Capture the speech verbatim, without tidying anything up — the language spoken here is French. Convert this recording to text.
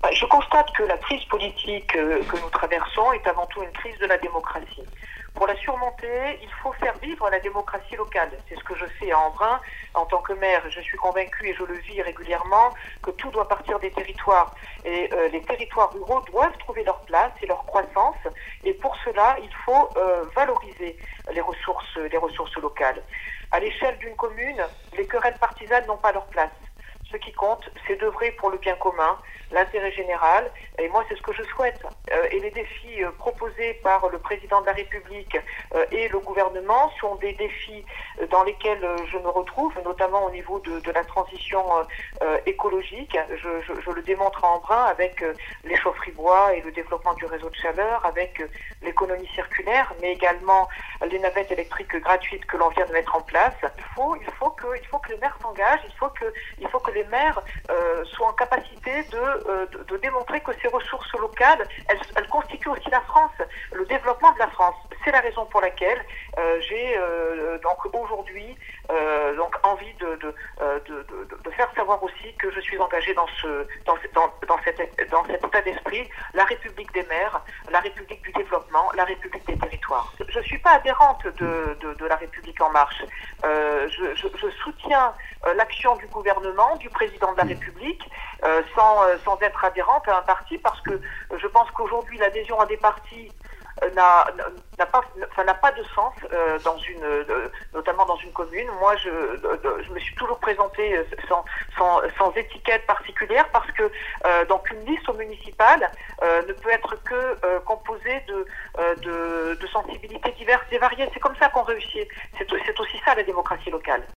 Je constate que la crise politique que nous traversons est avant tout une crise de la démocratie. Pour la surmonter, il faut faire vivre la démocratie locale. C'est ce que je fais à Embrun. En tant que maire, je suis convaincue et je le vis régulièrement que tout doit partir des territoires. Et euh, les territoires ruraux doivent trouver leur place et leur croissance. Et pour cela, il faut euh, valoriser les ressources, les ressources locales. À l'échelle d'une commune, les querelles partisanes n'ont pas leur place. Ce qui compte, c'est d'œuvrer pour le bien commun, l'intérêt général, et moi c'est ce que je souhaite. Euh, et les défis euh, proposés par le président de la République euh, et le gouvernement sont des défis euh, dans lesquels euh, je me retrouve, notamment au niveau de, de la transition euh, écologique. Je, je, je le démontre à Embrun avec euh, les chaufferies bois et le développement du réseau de chaleur, avec euh, l'économie circulaire, mais également les navettes électriques gratuites que l'on vient de mettre en place. Il faut, il faut que, il faut que les maires s'engagent, il faut que, il faut que les maires euh, soient en capacité de, euh, de, de démontrer que ces ressources locales, elles, elles constituent aussi la France, le développement de la France. C'est la raison pour laquelle euh, j'ai euh, donc aujourd'hui euh, donc envie de, de, de, de, de faire savoir aussi que je suis engagée dans ce dans, dans, dans, cette, dans cet état d'esprit, la République des maires, la République du développement, la République des territoires. Je ne suis pas adhérente de, de, de la République en marche. Euh, je, je, je soutiens euh, l'action du gouvernement, du président de la République, euh, sans, euh, sans être adhérente à un parti, parce que je pense qu'aujourd'hui l'adhésion à des partis n'a n'a pas enfin, n'a pas de sens euh, dans une euh, notamment dans une commune. Moi je euh, je me suis toujours présentée sans sans sans étiquette particulière, parce que euh, donc une liste au municipal euh, ne peut être que euh, composée de, euh, de de sensibilités diverses et variées. C'est comme ça qu'on réussit. C'est c'est aussi ça la démocratie locale.